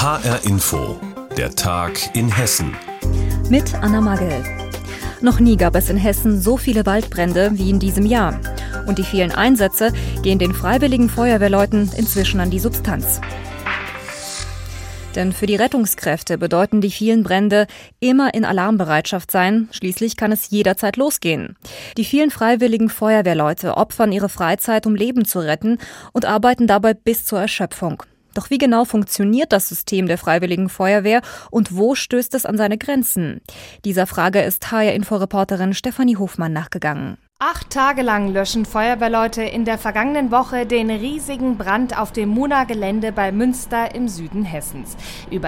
HR Info, der Tag in Hessen. Mit Anna Magel. Noch nie gab es in Hessen so viele Waldbrände wie in diesem Jahr. Und die vielen Einsätze gehen den freiwilligen Feuerwehrleuten inzwischen an die Substanz. Denn für die Rettungskräfte bedeuten die vielen Brände immer in Alarmbereitschaft sein. Schließlich kann es jederzeit losgehen. Die vielen freiwilligen Feuerwehrleute opfern ihre Freizeit, um Leben zu retten und arbeiten dabei bis zur Erschöpfung. Doch wie genau funktioniert das System der Freiwilligen Feuerwehr und wo stößt es an seine Grenzen? Dieser Frage ist HR-Info-Reporterin Stefanie Hofmann nachgegangen. 8 Tage lang löschen Feuerwehrleute in der vergangenen Woche den riesigen Brand auf dem Muna-Gelände bei Münster im Süden Hessens. Über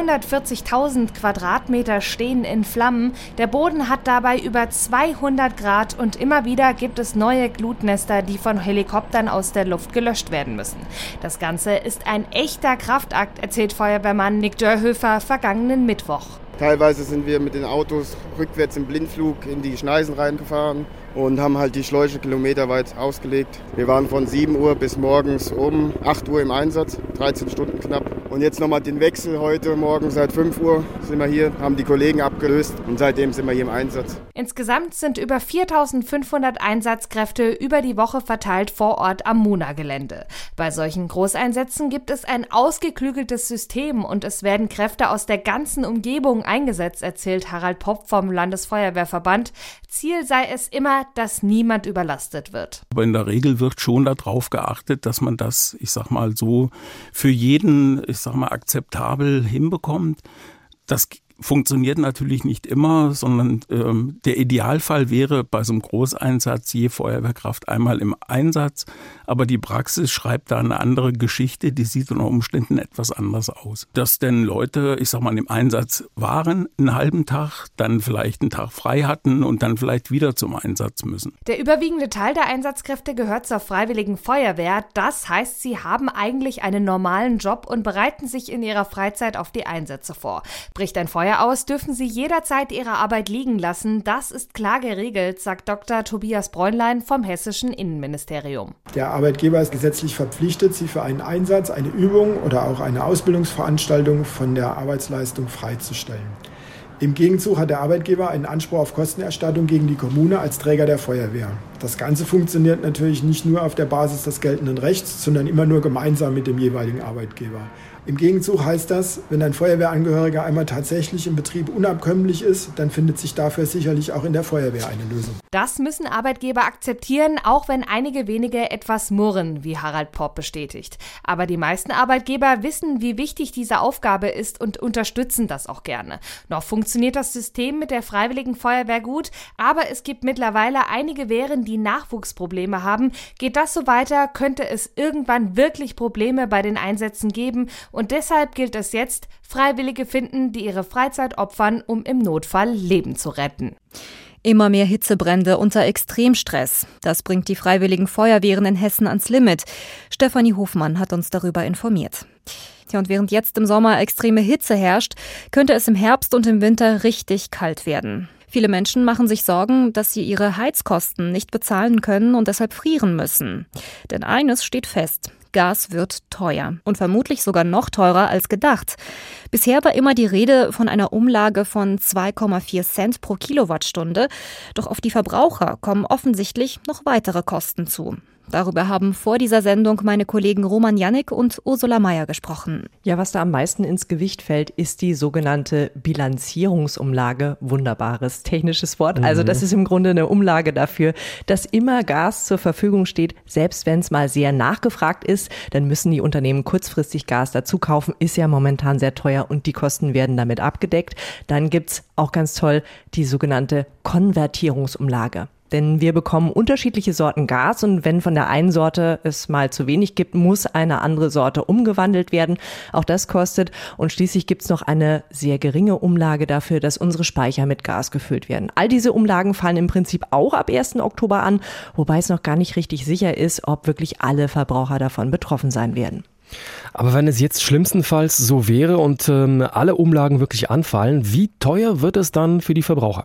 340.000 Quadratmeter stehen in Flammen. Der Boden hat dabei über 200 Grad und immer wieder gibt es neue Glutnester, die von Helikoptern aus der Luft gelöscht werden müssen. Das Ganze ist ein echter Kraftakt, erzählt Feuerwehrmann Nick Dörhöfer vergangenen Mittwoch. Teilweise sind wir mit den Autos rückwärts im Blindflug in die Schneisen reingefahren und haben halt die Schläuche kilometerweit ausgelegt. Wir waren von 7 Uhr bis morgens um 8 Uhr im Einsatz, 13 Stunden knapp. Und jetzt nochmal den Wechsel heute Morgen seit 5 Uhr sind wir hier, haben die Kollegen abgelöst und seitdem sind wir hier im Einsatz. Insgesamt sind über 4.500 Einsatzkräfte über die Woche verteilt vor Ort am Muna-Gelände. Bei solchen Großeinsätzen gibt es ein ausgeklügeltes System und es werden Kräfte aus der ganzen Umgebung eingesetzt, erzählt Harald Popp vom Landesfeuerwehrverband. Ziel sei es immer, dass niemand überlastet wird. Aber in der Regel wird schon darauf geachtet, dass man das, so für jeden, akzeptabel hinbekommt. Das funktioniert natürlich nicht immer, sondern der Idealfall wäre bei so einem Großeinsatz je Feuerwehrkraft einmal im Einsatz. Aber die Praxis schreibt da eine andere Geschichte, die sieht unter Umständen etwas anders aus. Dass denn Leute, im Einsatz waren, einen halben Tag, dann vielleicht einen Tag frei hatten und dann vielleicht wieder zum Einsatz müssen. Der überwiegende Teil der Einsatzkräfte gehört zur Freiwilligen Feuerwehr. Das heißt, sie haben eigentlich einen normalen Job und bereiten sich in ihrer Freizeit auf die Einsätze vor. Bricht ein Feuer aus, dürfen sie jederzeit ihre Arbeit liegen lassen. Das ist klar geregelt, sagt Dr. Tobias Bräunlein vom hessischen Innenministerium. Der Arbeitgeber ist gesetzlich verpflichtet, sie für einen Einsatz, eine Übung oder auch eine Ausbildungsveranstaltung von der Arbeitsleistung freizustellen. Im Gegenzug hat der Arbeitgeber einen Anspruch auf Kostenerstattung gegen die Kommune als Träger der Feuerwehr. Das Ganze funktioniert natürlich nicht nur auf der Basis des geltenden Rechts, sondern immer nur gemeinsam mit dem jeweiligen Arbeitgeber. Im Gegenzug heißt das, wenn ein Feuerwehrangehöriger einmal tatsächlich im Betrieb unabkömmlich ist, dann findet sich dafür sicherlich auch in der Feuerwehr eine Lösung. Das müssen Arbeitgeber akzeptieren, auch wenn einige wenige etwas murren, wie Harald Popp bestätigt. Aber die meisten Arbeitgeber wissen, wie wichtig diese Aufgabe ist und unterstützen das auch gerne. Noch funktioniert das System mit der Freiwilligen Feuerwehr gut, aber es gibt mittlerweile einige Wehren, die Nachwuchsprobleme haben. Geht das so weiter, könnte es irgendwann wirklich Probleme bei den Einsätzen geben. Und deshalb gilt es jetzt, Freiwillige finden, die ihre Freizeit opfern, um im Notfall Leben zu retten. Immer mehr Hitzebrände unter Extremstress. Das bringt die Freiwilligen Feuerwehren in Hessen ans Limit. Stefanie Hofmann hat uns darüber informiert. Ja, und während jetzt im Sommer extreme Hitze herrscht, könnte es im Herbst und im Winter richtig kalt werden. Viele Menschen machen sich Sorgen, dass sie ihre Heizkosten nicht bezahlen können und deshalb frieren müssen. Denn eines steht fest: Gas wird teuer und vermutlich sogar noch teurer als gedacht. Bisher war immer die Rede von einer Umlage von 2,4 Cent pro Kilowattstunde. Doch auf die Verbraucher kommen offensichtlich noch weitere Kosten zu. Darüber haben vor dieser Sendung meine Kollegen Roman Jannik und Ursula Meier gesprochen. Ja, was da am meisten ins Gewicht fällt, ist die sogenannte Bilanzierungsumlage. Wunderbares technisches Wort. Also das ist im Grunde eine Umlage dafür, dass immer Gas zur Verfügung steht, selbst wenn es mal sehr nachgefragt ist. Dann müssen die Unternehmen kurzfristig Gas dazu kaufen. Ist ja momentan sehr teuer und die Kosten werden damit abgedeckt. Dann gibt's auch ganz toll die sogenannte Konvertierungsumlage. Denn wir bekommen unterschiedliche Sorten Gas und wenn von der einen Sorte es mal zu wenig gibt, muss eine andere Sorte umgewandelt werden. Auch das kostet und schließlich gibt es noch eine sehr geringe Umlage dafür, dass unsere Speicher mit Gas gefüllt werden. All diese Umlagen fallen im Prinzip auch ab 1. Oktober an, wobei es noch gar nicht richtig sicher ist, ob wirklich alle Verbraucher davon betroffen sein werden. Aber wenn es jetzt schlimmstenfalls so wäre und alle Umlagen wirklich anfallen, wie teuer wird es dann für die Verbraucher?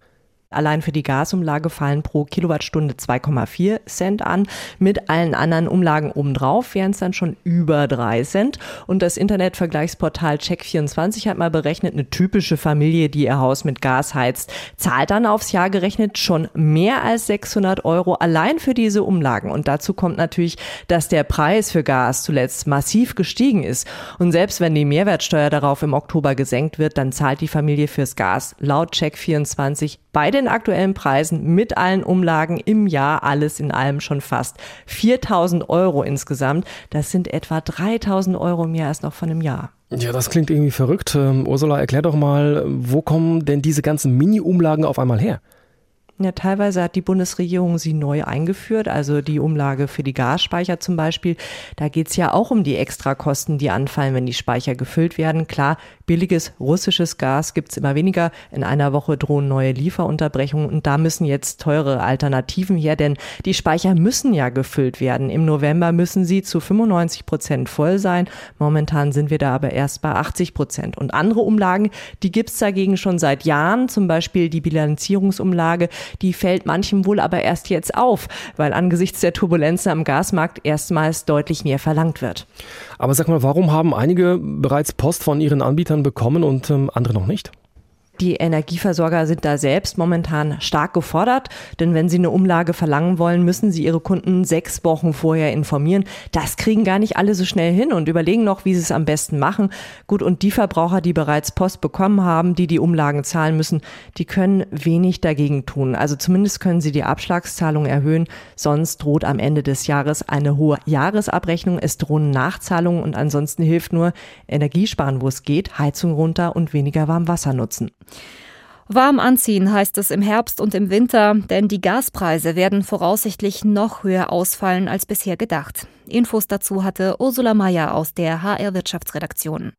Allein für die Gasumlage fallen pro Kilowattstunde 2,4 Cent an. Mit allen anderen Umlagen obendrauf wären es dann schon über 3 Cent. Und das Internetvergleichsportal Check24 hat mal berechnet, eine typische Familie, die ihr Haus mit Gas heizt, zahlt dann aufs Jahr gerechnet schon mehr als 600 € allein für diese Umlagen. Und dazu kommt natürlich, dass der Preis für Gas zuletzt massiv gestiegen ist. Und selbst wenn die Mehrwertsteuer darauf im Oktober gesenkt wird, dann zahlt die Familie fürs Gas laut Check24 bei den aktuellen Preisen mit allen Umlagen im Jahr alles in allem schon fast 4.000 € insgesamt. Das sind etwa 3.000 € mehr als noch von einem Jahr. Ja, das klingt irgendwie verrückt. Ursula, erklär doch mal, wo kommen denn diese ganzen Mini-Umlagen auf einmal her? Ja, teilweise hat die Bundesregierung sie neu eingeführt, also die Umlage für die Gasspeicher zum Beispiel. Da geht's ja auch um die Extrakosten, die anfallen, wenn die Speicher gefüllt werden. Klar, billiges russisches Gas gibt's immer weniger. In einer Woche drohen neue Lieferunterbrechungen und da müssen jetzt teure Alternativen her, denn die Speicher müssen ja gefüllt werden. Im November müssen sie zu 95% voll sein. Momentan sind wir da aber erst bei 80%. Und andere Umlagen, die gibt's dagegen schon seit Jahren, zum Beispiel die Bilanzierungsumlage. Die fällt manchem wohl aber erst jetzt auf, weil angesichts der Turbulenzen am Gasmarkt erstmals deutlich mehr verlangt wird. Aber sag mal, warum haben einige bereits Post von ihren Anbietern bekommen und andere noch nicht? Die Energieversorger sind da selbst momentan stark gefordert, denn wenn sie eine Umlage verlangen wollen, müssen sie ihre Kunden 6 Wochen vorher informieren. Das kriegen gar nicht alle so schnell hin und überlegen noch, wie sie es am besten machen. Gut, und die Verbraucher, die bereits Post bekommen haben, die Umlagen zahlen müssen, die können wenig dagegen tun. Also zumindest können sie die Abschlagszahlung erhöhen, sonst droht am Ende des Jahres eine hohe Jahresabrechnung. Es drohen Nachzahlungen und ansonsten hilft nur Energiesparen, wo es geht, Heizung runter und weniger Warmwasser nutzen. Warm anziehen heißt es im Herbst und im Winter, denn die Gaspreise werden voraussichtlich noch höher ausfallen als bisher gedacht. Infos dazu hatte Ursula Meier aus der HR Wirtschaftsredaktion.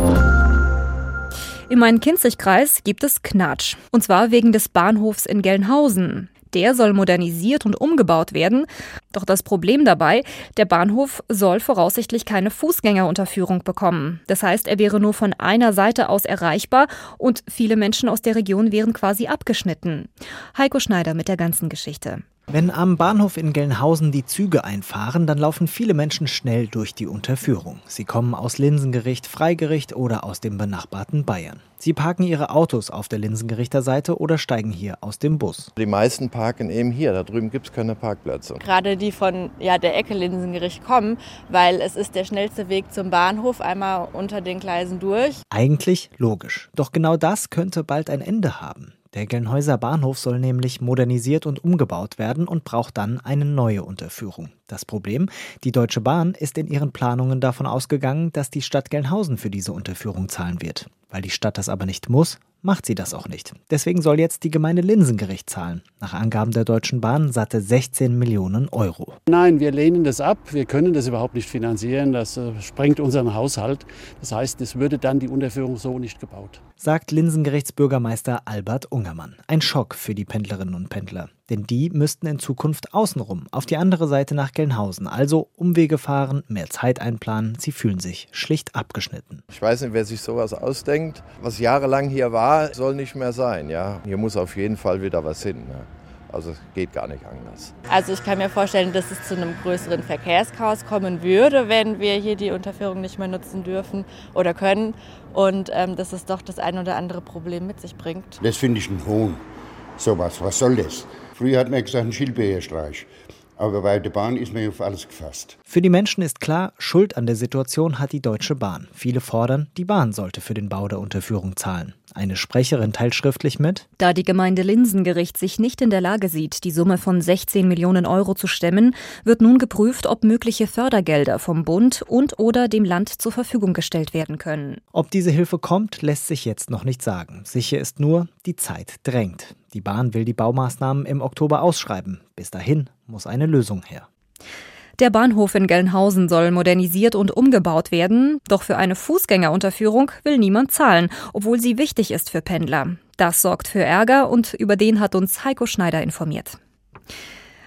Im Main-Kinzig-Kreis gibt es Knatsch. Und zwar wegen des Bahnhofs in Gelnhausen. Der soll modernisiert und umgebaut werden. Doch das Problem dabei, der Bahnhof soll voraussichtlich keine Fußgängerunterführung bekommen. Das heißt, er wäre nur von einer Seite aus erreichbar und viele Menschen aus der Region wären quasi abgeschnitten. Heiko Schneider mit der ganzen Geschichte. Wenn am Bahnhof in Gelnhausen die Züge einfahren, dann laufen viele Menschen schnell durch die Unterführung. Sie kommen aus Linsengericht, Freigericht oder aus dem benachbarten Bayern. Sie parken ihre Autos auf der Linsengerichter Seite oder steigen hier aus dem Bus. Die meisten parken eben hier, da drüben gibt es keine Parkplätze. Gerade die von der Ecke Linsengericht kommen, weil es ist der schnellste Weg zum Bahnhof, einmal unter den Gleisen durch. Eigentlich logisch, doch genau das könnte bald ein Ende haben. Der Gelnhäuser Bahnhof soll nämlich modernisiert und umgebaut werden und braucht dann eine neue Unterführung. Das Problem? Die Deutsche Bahn ist in ihren Planungen davon ausgegangen, dass die Stadt Gelnhausen für diese Unterführung zahlen wird. Weil die Stadt das aber nicht muss, macht sie das auch nicht. Deswegen soll jetzt die Gemeinde Linsengericht zahlen. Nach Angaben der Deutschen Bahn satte 16 Millionen Euro. Nein, wir lehnen das ab. Wir können das überhaupt nicht finanzieren. Das sprengt unseren Haushalt. Das heißt, es würde dann die Unterführung so nicht gebaut. Sagt Linsengerichts Bürgermeister Albert Ungermann. Ein Schock für die Pendlerinnen und Pendler. Denn die müssten in Zukunft außenrum, auf die andere Seite nach Gelnhausen. Also Umwege fahren, mehr Zeit einplanen. Sie fühlen sich schlicht abgeschnitten. Ich weiß nicht, wer sich sowas ausdenkt. Was jahrelang hier war, soll nicht mehr sein. Ja? Hier muss auf jeden Fall wieder was hin. Ja? Also es geht gar nicht anders. Also ich kann mir vorstellen, dass es zu einem größeren Verkehrschaos kommen würde, wenn wir hier die Unterführung nicht mehr nutzen dürfen oder können. Und dass es doch das ein oder andere Problem mit sich bringt. Das finde ich ein Hohn. Sowas, was soll das? Früher hat man gesagt, ein Schildbeerstreich. Aber bei der Bahn ist man auf alles gefasst. Für die Menschen ist klar, Schuld an der Situation hat die Deutsche Bahn. Viele fordern, die Bahn sollte für den Bau der Unterführung zahlen. Eine Sprecherin teilt schriftlich mit: Da die Gemeinde Linsengericht sich nicht in der Lage sieht, die Summe von 16 Millionen Euro zu stemmen, wird nun geprüft, ob mögliche Fördergelder vom Bund und/oder dem Land zur Verfügung gestellt werden können. Ob diese Hilfe kommt, lässt sich jetzt noch nicht sagen. Sicher ist nur, die Zeit drängt. Die Bahn will die Baumaßnahmen im Oktober ausschreiben. Bis dahin muss eine Lösung her. Der Bahnhof in Gelnhausen soll modernisiert und umgebaut werden. Doch für eine Fußgängerunterführung will niemand zahlen, obwohl sie wichtig ist für Pendler. Das sorgt für Ärger und über den hat uns Heiko Schneider informiert.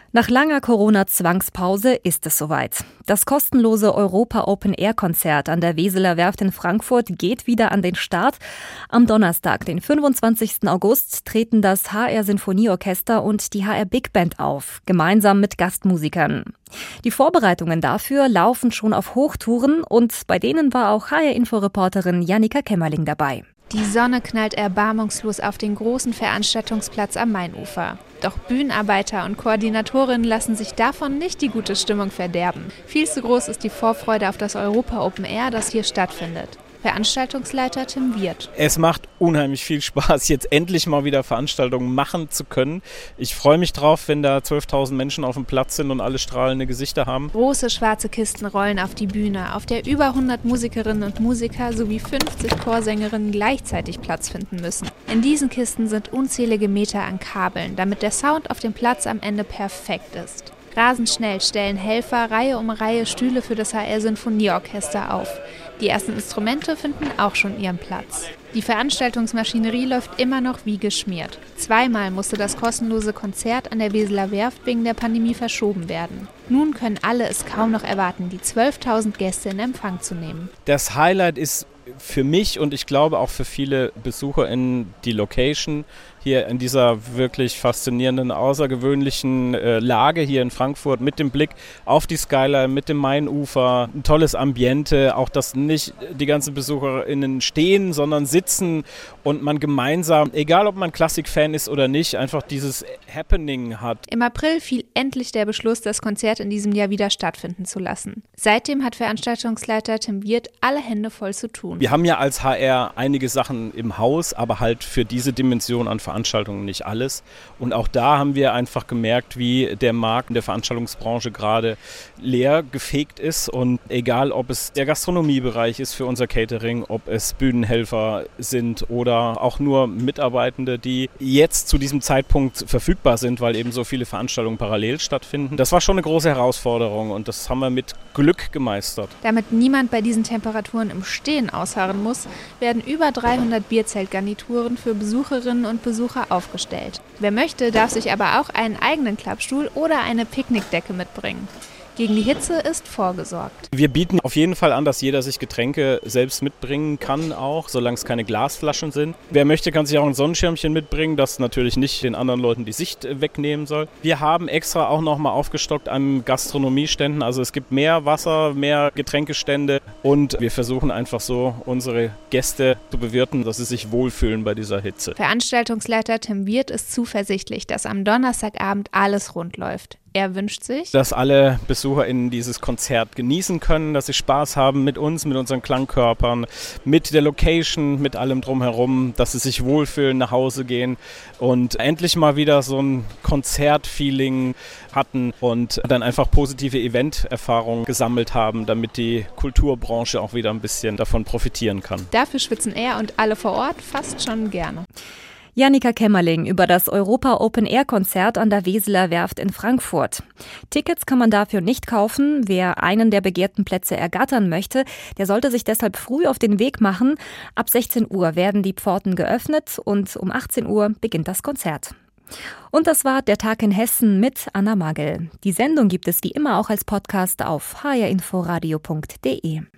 Nach langer Corona-Zwangspause ist es soweit. Das kostenlose Europa-Open-Air-Konzert an der Weseler Werft in Frankfurt geht wieder an den Start. Am Donnerstag, den 25. August, treten das HR Sinfonieorchester und die HR Big Band auf, gemeinsam mit Gastmusikern. Die Vorbereitungen dafür laufen schon auf Hochtouren und bei denen war auch HR-Info-Reporterin Jannika Kämmerling dabei. Die Sonne knallt erbarmungslos auf den großen Veranstaltungsplatz am Mainufer. Doch Bühnenarbeiter und Koordinatorinnen lassen sich davon nicht die gute Stimmung verderben. Viel zu groß ist die Vorfreude auf das Europa Open Air, das hier stattfindet. Veranstaltungsleiter Tim Wirth. Es macht unheimlich viel Spaß, jetzt endlich mal wieder Veranstaltungen machen zu können. Ich freue mich drauf, wenn da 12.000 Menschen auf dem Platz sind und alle strahlende Gesichter haben. Große schwarze Kisten rollen auf die Bühne, auf der über 100 Musikerinnen und Musiker sowie 50 Chorsängerinnen gleichzeitig Platz finden müssen. In diesen Kisten sind unzählige Meter an Kabeln, damit der Sound auf dem Platz am Ende perfekt ist. Rasend schnell stellen Helfer Reihe um Reihe Stühle für das HR Sinfonieorchester auf. Die ersten Instrumente finden auch schon ihren Platz. Die Veranstaltungsmaschinerie läuft immer noch wie geschmiert. 2-mal musste das kostenlose Konzert an der Weseler Werft wegen der Pandemie verschoben werden. Nun können alle es kaum noch erwarten, die 12.000 Gäste in Empfang zu nehmen. Das Highlight ist für mich und ich glaube auch für viele BesucherInnen die Location hier in dieser wirklich faszinierenden, außergewöhnlichen Lage hier in Frankfurt mit dem Blick auf die Skyline, mit dem Mainufer, ein tolles Ambiente, auch dass nicht die ganzen BesucherInnen stehen, sondern sitzen und man gemeinsam, egal ob man Klassik-Fan ist oder nicht, einfach dieses Happening hat. Im April fiel endlich der Beschluss, das Konzert in diesem Jahr wieder stattfinden zu lassen. Seitdem hat Veranstaltungsleiter Tim Wirth alle Hände voll zu tun. Wir haben ja als HR einige Sachen im Haus, aber halt für diese Dimension an Veranstaltungen nicht alles. Und auch da haben wir einfach gemerkt, wie der Markt in der Veranstaltungsbranche gerade leer gefegt ist. Und egal, ob es der Gastronomiebereich ist für unser Catering, ob es Bühnenhelfer sind oder auch nur Mitarbeitende, die jetzt zu diesem Zeitpunkt verfügbar sind, weil eben so viele Veranstaltungen parallel stattfinden. Das war schon eine große Herausforderung und das haben wir mit Glück gemeistert. Damit niemand bei diesen Temperaturen im Stehen ausharren muss, werden über 300 Bierzeltgarnituren für Besucherinnen und Besucher aufgestellt. Wer möchte, darf sich aber auch einen eigenen Klappstuhl oder eine Picknickdecke mitbringen. Gegen die Hitze ist vorgesorgt. Wir bieten auf jeden Fall an, dass jeder sich Getränke selbst mitbringen kann, auch solange es keine Glasflaschen sind. Wer möchte, kann sich auch ein Sonnenschirmchen mitbringen, das natürlich nicht den anderen Leuten die Sicht wegnehmen soll. Wir haben extra auch nochmal aufgestockt an Gastronomieständen. Also es gibt mehr Wasser, mehr Getränkestände und wir versuchen einfach so unsere Gäste zu bewirten, dass sie sich wohlfühlen bei dieser Hitze. Veranstaltungsleiter Tim Wirth ist zuversichtlich, dass am Donnerstagabend alles rund läuft. Er wünscht sich, dass alle BesucherInnen dieses Konzert genießen können, dass sie Spaß haben mit uns, mit unseren Klangkörpern, mit der Location, mit allem drumherum, dass sie sich wohlfühlen, nach Hause gehen und endlich mal wieder so ein Konzertfeeling hatten und dann einfach positive Event-Erfahrungen gesammelt haben, damit die Kulturbranche auch wieder ein bisschen davon profitieren kann. Dafür schwitzen er und alle vor Ort fast schon gerne. Jannika Kämmerling über das Europa Open Air Konzert an der Weseler Werft in Frankfurt. Tickets kann man dafür nicht kaufen. Wer einen der begehrten Plätze ergattern möchte, der sollte sich deshalb früh auf den Weg machen. Ab 16 Uhr werden die Pforten geöffnet und um 18 Uhr beginnt das Konzert. Und das war der Tag in Hessen mit Anna Magel. Die Sendung gibt es wie immer auch als Podcast auf hrinforadio.de.